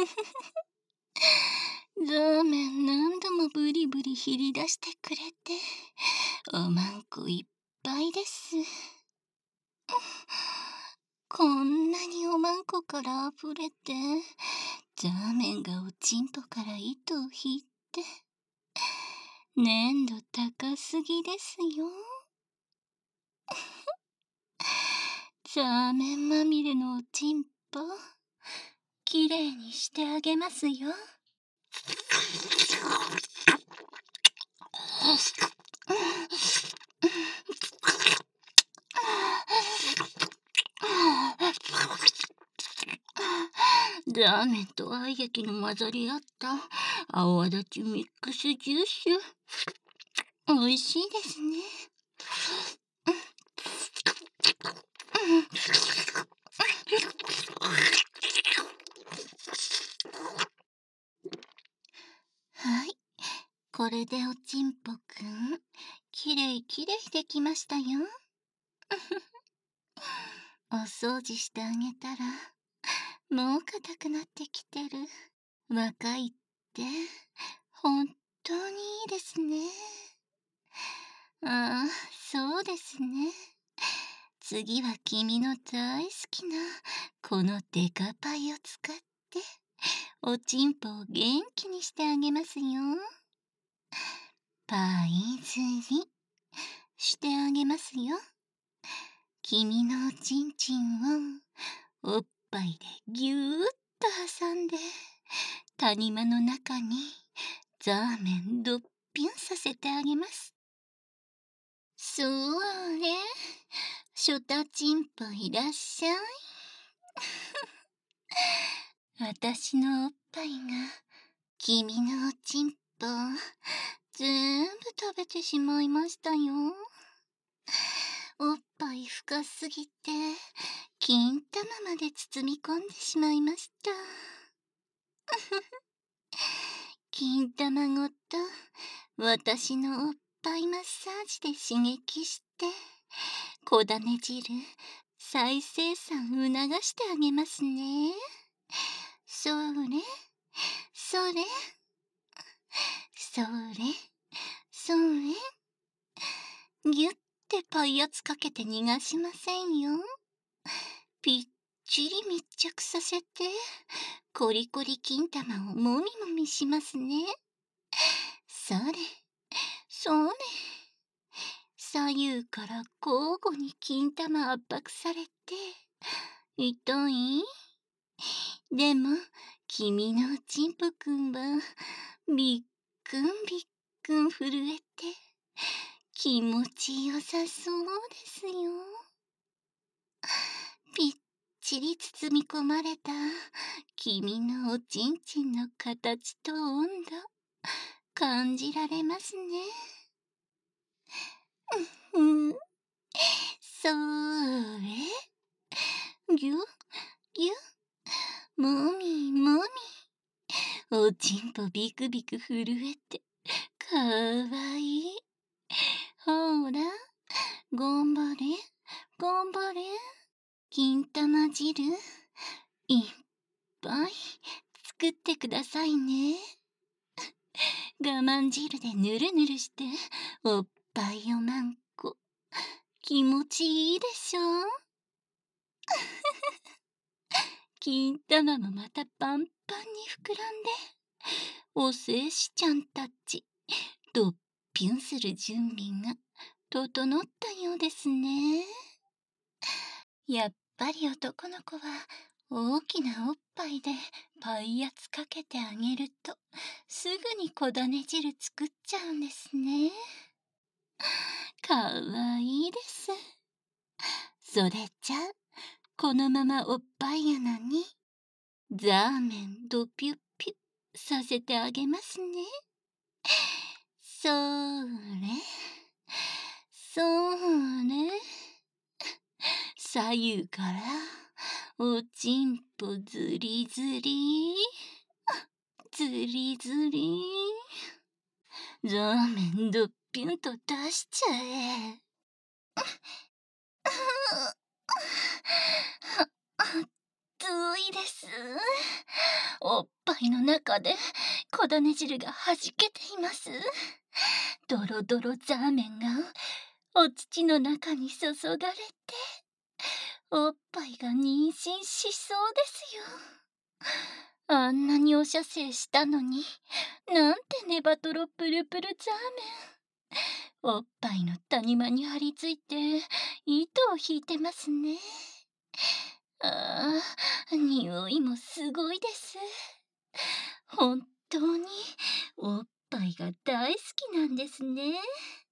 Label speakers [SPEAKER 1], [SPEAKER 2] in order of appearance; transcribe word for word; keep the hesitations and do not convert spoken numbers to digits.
[SPEAKER 1] ザーメン何度もブリブリひり出してくれて、おまんこいっぱいです。こんなにおまんこからあふれて、ザーメンがおちんぽから糸を引いて、粘度高すぎですよ。ザーメンまみれのおちんぽ、きれいにしてあげますよ。ザーメンと愛液の混ざり合った青あだちミックスジューシュ。おいしいですね。はい、これでおちんぽくん、きれいきれいできましたよ。お掃除してあげたら、もう硬くなってきてる。若いって、本当にいいですね。ああ、そうですね。次は君の大好きなこのデカパイを使っておちんぽを元気にしてあげますよ。パイ釣りしてあげますよ。君のおちんちんをおっぱいでぎゅーっと挟んで谷間の中にザーメンどっぴんさせてあげます。それ、ショタチンポいらっしゃい。私のおっぱいが君のおちんぽ全部食べてしまいましたよ。おっぱい深すぎて金玉まで包み込んでしまいました。金玉ごと私のおっぱいマッサージで刺激して小種汁再生産促してあげますね。それそれそれそれぎゅってパイ圧かけて逃がしませんよ。ぴっちり密着させてコリコリ金玉をもみもみしますね。それそれ左右から交互に金玉圧迫されて痛い？でも君のおちんぽくんはびっくんびっくん震えて気持ちよさそうですよ。ぴっちり包み込まれた君のおちんちんの形と温度感じられますね。うん、それぎゅぎゅもみもみおちんぽビクビク震えてかわいい。ほら頑張れ頑張れ。金玉汁いっぱい作ってくださいね。我慢汁でぬるぬるしておっぱいをまんこ気持ちいいでしょ。金玉もまたパンパンに膨らんでお精子ちゃんたちドッピュンする準備が整ったようですね。やっぱり男の子は大きなおっぱいでパイ圧かけてあげるとすぐに小種汁作っちゃうんですね。かわいいです。それじゃこのままおっぱい穴にザーメンドピュッピュッさせてあげますね。それそれ左右からおちんぽずりずりずりずりザーメンドッピュンと出しちゃえ。暑いです。おっぱいの中で小種汁がはじけています。ドロドロザーメンがお乳の中に注がれて、おっぱいが妊娠しそうですよ。あんなにお射精したのに、なんてネバトロプルプルザーメン。おっぱいの谷間に張り付いて糸を引いてますね。ああ、匂いもすごいです。本当におっぱいが大好きなんですね。